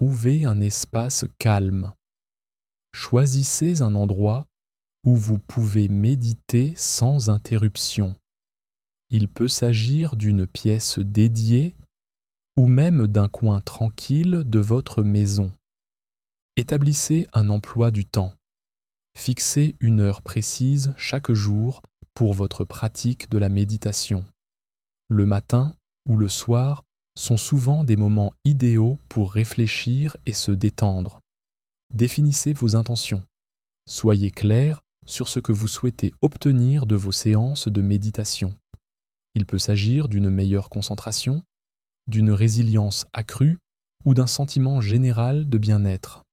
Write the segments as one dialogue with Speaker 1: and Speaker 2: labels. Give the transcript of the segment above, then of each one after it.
Speaker 1: Trouvez un espace calme. Choisissez un endroit où vous pouvez méditer sans interruption. Il peut s'agir d'une pièce dédiée ou même d'un coin tranquille de votre maison. Établissez un emploi du temps. Fixez une heure précise chaque jour pour votre pratique de la méditation. Le matin ou le soir sont souvent des moments idéaux pour réfléchir et se détendre. Définissez vos intentions. Soyez clair sur ce que vous souhaitez obtenir de vos séances de méditation. Il peut s'agir d'une meilleure concentration, d'une résilience accrue ou d'un sentiment général de bien-être.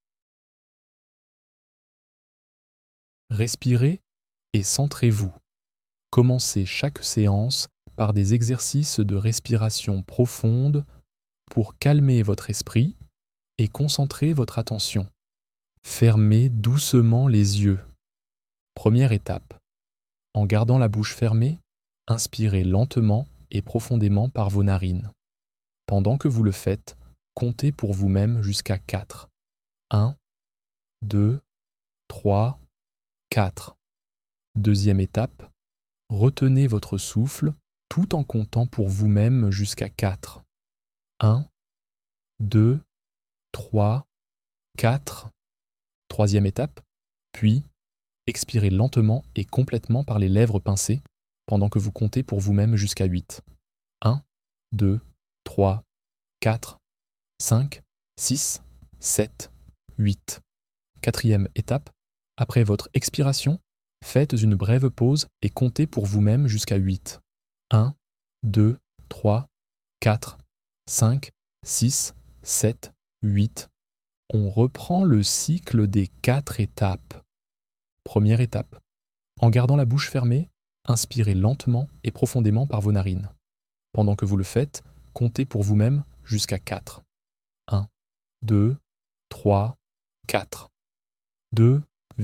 Speaker 1: Respirez et centrez-vous. Commencez chaque séance par des exercices de respiration profonde pour calmer votre esprit et concentrer votre attention. Fermez doucement les yeux. Première étape. En gardant la bouche fermée, inspirez lentement et profondément par vos narines. Pendant que vous le faites, comptez pour vous-même jusqu'à 4. 1, 2, 3, 4. Deuxième étape. Retenez votre souffle tout en comptant pour vous-même jusqu'à 4. 1, 2, 3, 4. Troisième étape, puis expirez lentement et complètement par les lèvres pincées pendant que vous comptez pour vous-même jusqu'à 8. 1, 2, 3, 4, 5, 6, 7, 8. Quatrième étape, après votre expiration, faites une brève pause et comptez pour vous-même jusqu'à 8. 1, 2, 3, 4, 5, 6, 7, 8. On reprend le cycle des 4 étapes. Première étape. En gardant la bouche fermée, inspirez lentement et profondément par vos narines. Pendant que vous le faites, comptez pour vous-même jusqu'à 4. 1, 2, 3, 4. 2,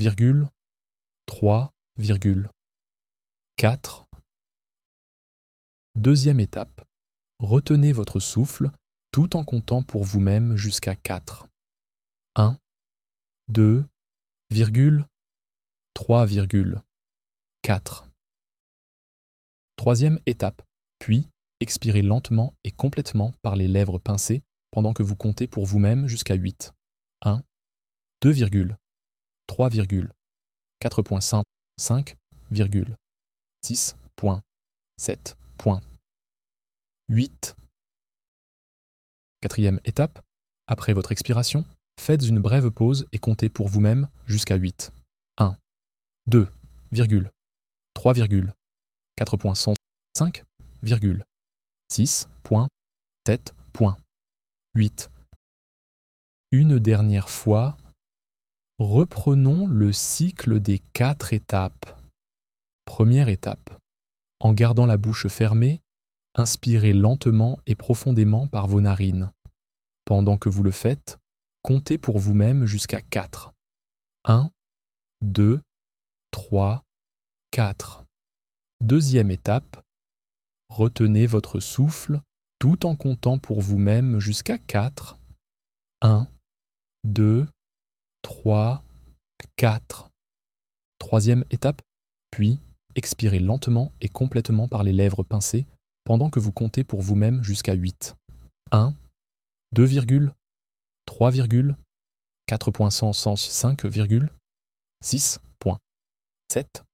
Speaker 1: 3, 4. Deuxième étape. Retenez votre souffle tout en comptant pour vous-même jusqu'à 4. 1, 2, 3, 4. Troisième étape, puis expirez lentement et complètement par les lèvres pincées pendant que vous comptez pour vous-même jusqu'à 8. 1, 2, 3, 4.5, 6, 7, 8. Quatrième étape, après votre expiration, faites une brève pause et comptez pour vous-même jusqu'à 8. 1, 2, 3, 4.5, 6, 7, 8. Une dernière fois, reprenons le cycle des 4 étapes. Première étape. En gardant la bouche fermée, inspirez lentement et profondément par vos narines. Pendant que vous le faites, comptez pour vous-même jusqu'à 4. 1, 2, 3, 4. Deuxième étape. Retenez votre souffle tout en comptant pour vous-même jusqu'à 4. 1, 2, 3, 4. Troisième étape, puis expirez lentement et complètement par les lèvres pincées pendant que vous comptez pour vous-même jusqu'à 8. 1, 2, 3, 4.105, 6, 7,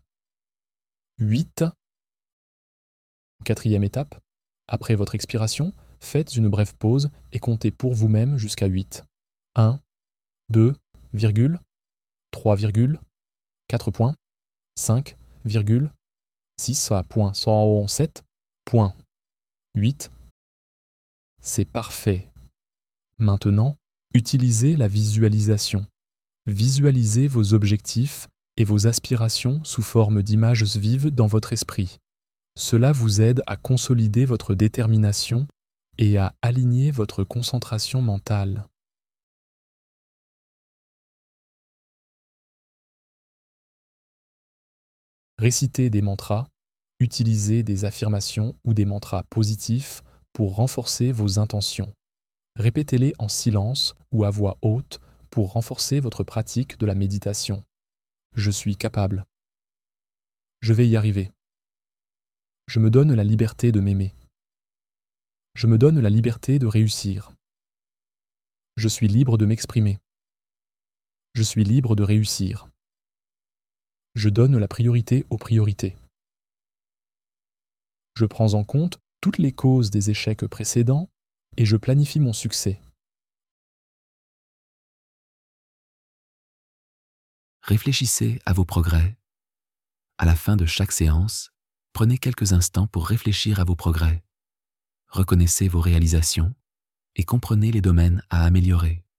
Speaker 1: 8. Quatrième étape, après votre expiration, faites une brève pause et comptez pour vous-même jusqu'à 8. 1, 2, 3, 4.5, 6.107, 8. C'est parfait. Maintenant, utilisez la visualisation. Visualisez vos objectifs et vos aspirations sous forme d'images vives dans votre esprit. Cela vous aide à consolider votre détermination et à aligner votre concentration mentale. Récitez des mantras, utilisez des affirmations ou des mantras positifs pour renforcer vos intentions. Répétez-les en silence ou à voix haute pour renforcer votre pratique de la méditation. Je suis capable. Je vais y arriver. Je me donne la liberté de m'aimer. Je me donne la liberté de réussir. Je suis libre de m'exprimer. Je suis libre de réussir. Je donne la priorité aux priorités. Je prends en compte toutes les causes des échecs précédents et je planifie mon succès.
Speaker 2: Réfléchissez à vos progrès. À la fin de chaque séance, prenez quelques instants pour réfléchir à vos progrès. Reconnaissez vos réalisations et comprenez les domaines à améliorer.